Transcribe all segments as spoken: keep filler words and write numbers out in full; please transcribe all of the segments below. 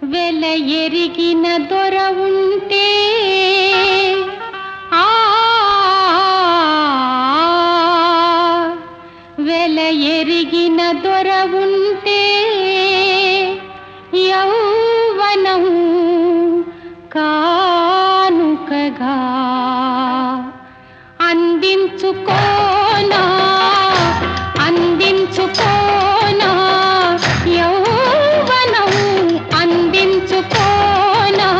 వెల ఎరిగిన దొర ఉంటే ఆ వెల ఎరిగిన దొర ఉంటే యౌవనం కానుకగా అందించుకోనా అందించుకోనా యౌవనం అందించుకోనా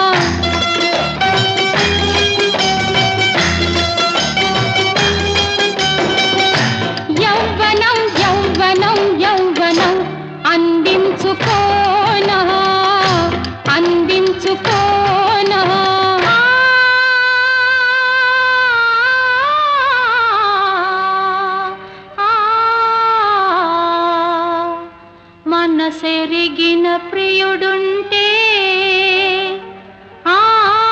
యౌవనం యౌవనం యౌవనం అందించుకోనా అందించుకోనా మనసెరిగిన ప్రియుడుంటే ఆ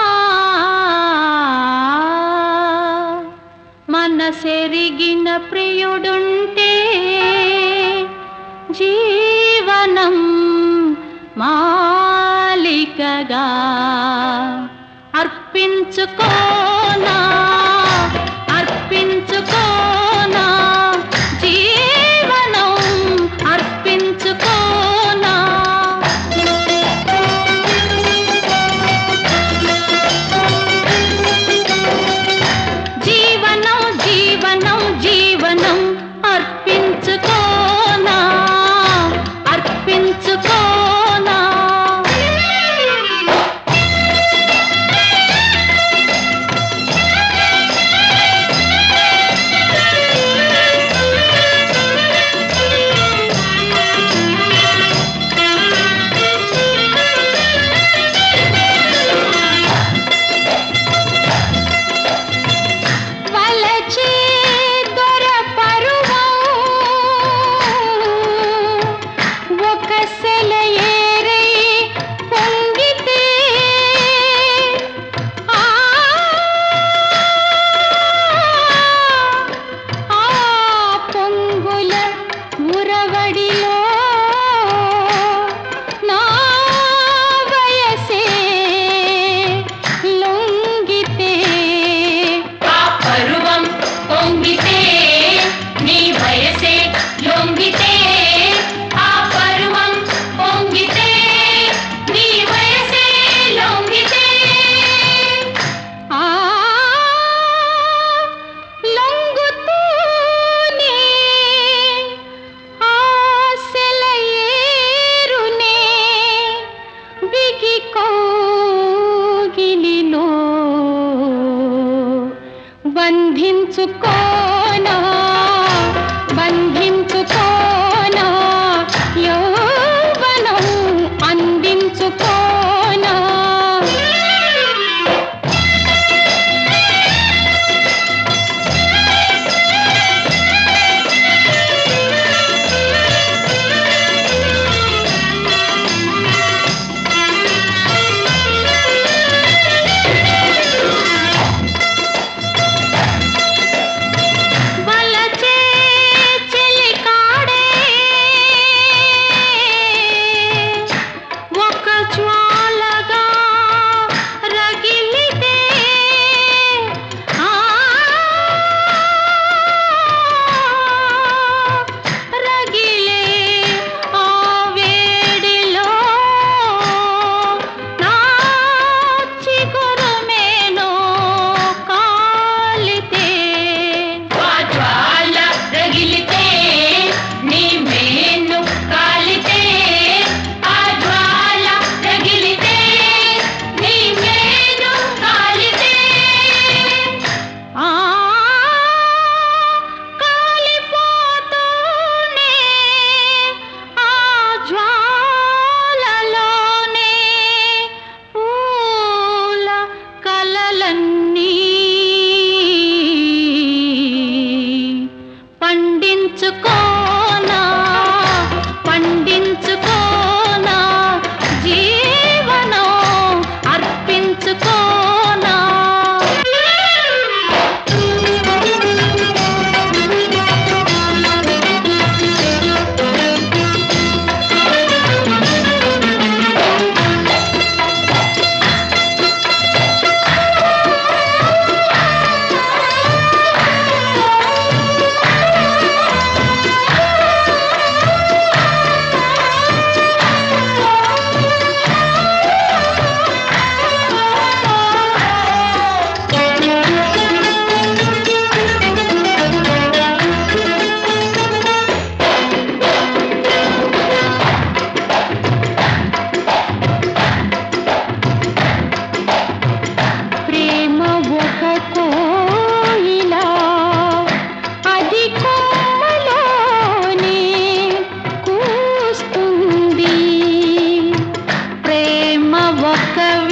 మనసెరిగిన ప్రియుడుంటే జీవనం మాలికగా అర్పించుకోనా అర్పించుకోనా జీవనం అర్పించుకోనా జీవనం జీవనం జీవనం అర్పించుకోనా అర్పించుకోనా వలచే దొర పరువం ఒక సెలయేరై పొంగితే ఆ ఆ పొంగుల ఉరవడిలో నా వయసే లొంగితే ఆ పరువం పొంగితే నీ వయసే లొంగితే ఆ పరువం పొంగితే నీ వయసే లొంగితే ఆ లొంగుతూనే ఆ సెలయేరునే బిగి కౌగిలిలో బంధించుకోనా బంధించుకోనా యౌవనం అందించుకోనా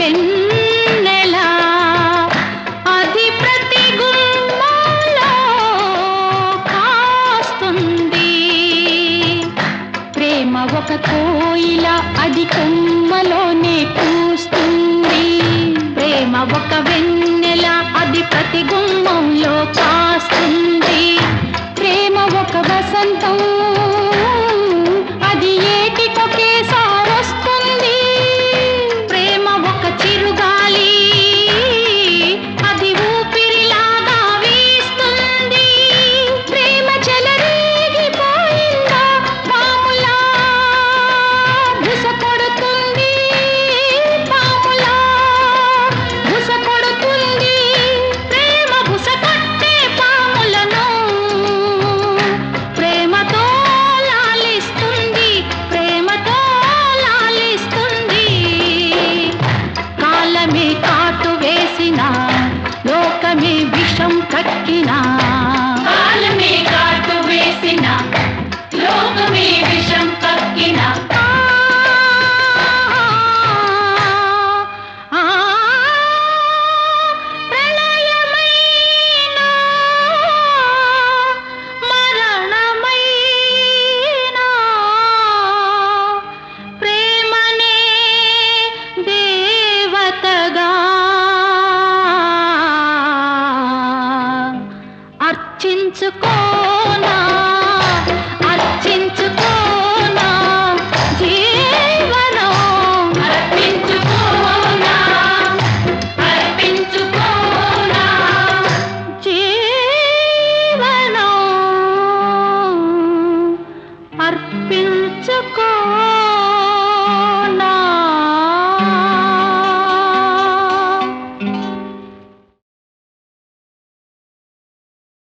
వెన్నెల అది ప్రతి గుమ్మంలో కాస్తుంది. ప్రేమ ఒక కోయిల అది కొమ్మలోనే కూస్తుంది. ప్రేమ ఒక వెన్నెల అది ప్రతి గుమ్మంలో కాస్తుంది. ప్రేమ ఒక వసంతం